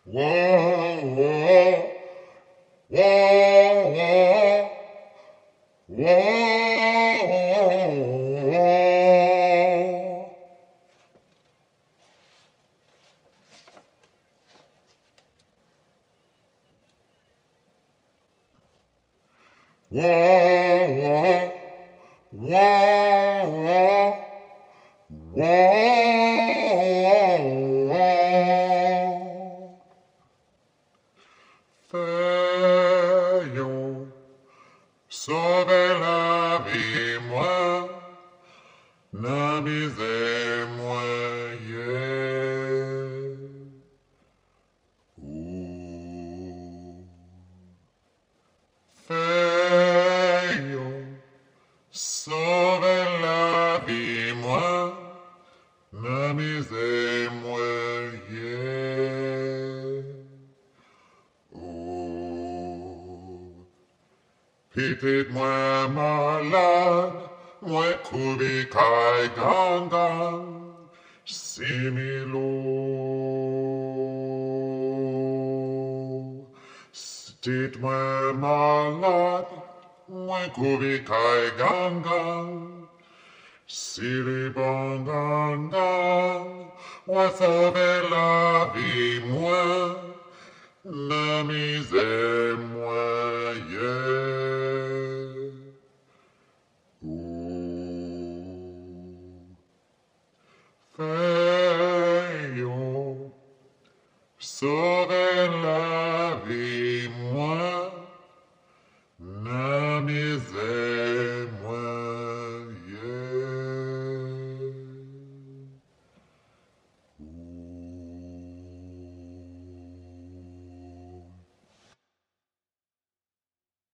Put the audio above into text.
Whoa, whoa, whoa, whoa. Whoa, whoa, whoa. Feuillon, sauvez la vie, moi, n'amusez-moi, yeah. Ooh. Feuillon, sauvez la vie, moi, n'amusez-moi, yeah. Oh. Petite moi malade, moi coubi kai gangan, similo. Petite moi malade, moi coubi kai gangan, silibangangan, moi sauver la vie, moi. N'amusez-moi, yeah. Ooh. Feuillon, sauve